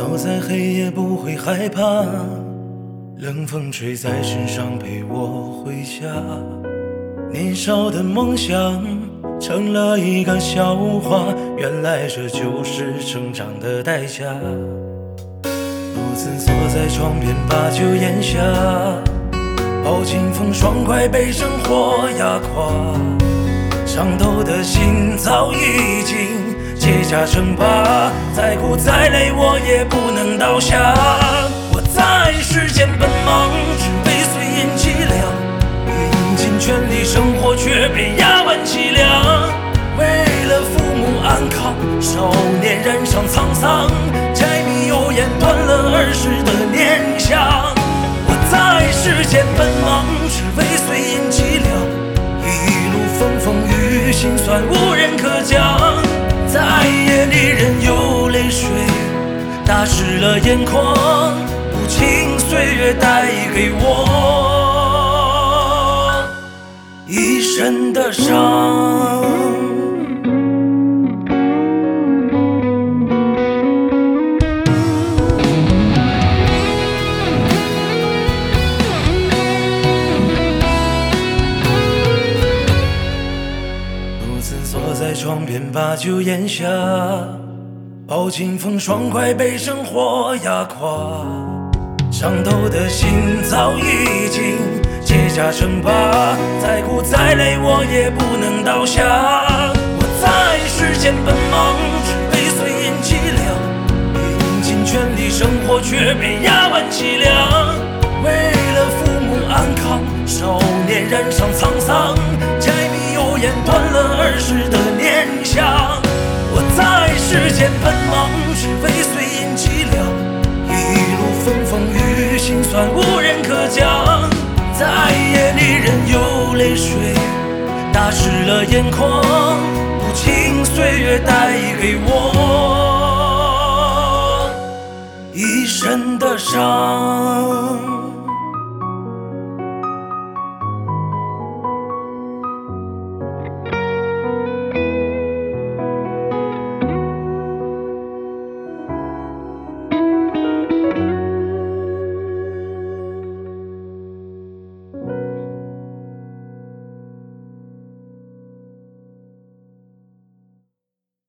走在黑夜不会害怕，冷风吹在身上陪我回家。年少的梦想成了一个笑话，原来这就是成长的代价。独自坐在床边把酒咽下，抱紧风爽快被生活压垮，伤透的心早已经结痂成疤，再苦再累我也不能倒下。我在世间奔忙，只为碎银几两，用尽全力生活却被压弯脊梁。为了父母安康，少年染上沧桑，柴米油盐断了儿时的念想。我在世间奔忙，只为碎银几两，一路风风雨雨，心酸无人可讲。在夜里任由泪水打湿了眼眶，无情岁月带给我一身的伤。坐在床边把酒咽下，抱紧风爽快被生活压垮，伤透的心早已经结痂成疤，再苦再累我也不能倒下。我在世间奔忙，只为碎银几两，用尽全力生活却被压弯脊梁。为了父母安康，少年染上沧桑，柴米油盐断了儿时的念想。我在世间奔忙，只为碎银几两，一路风风雨雨，心酸无人可讲。在夜里任由泪水打湿了眼眶，无情岁月带给我一身的伤。